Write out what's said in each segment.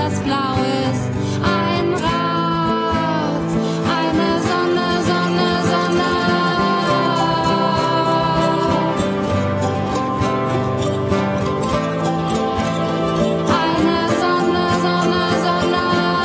das blau ist. Ein Rad, eine Sonne, Sonne, Sonne. Eine Sonne, Sonne, Sonne.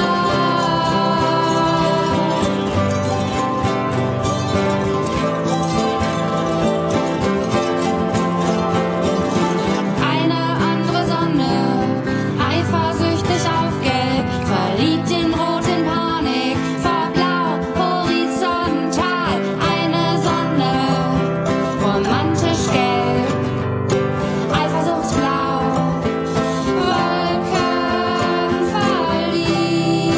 Eine andere Sonne, eifersüchtig auf Gelb, verliebt in Rot in Panik, vor Blau, horizontal. Eine Sonne, romantisch gelb, eifersuchtsblau, Wolken verliebt.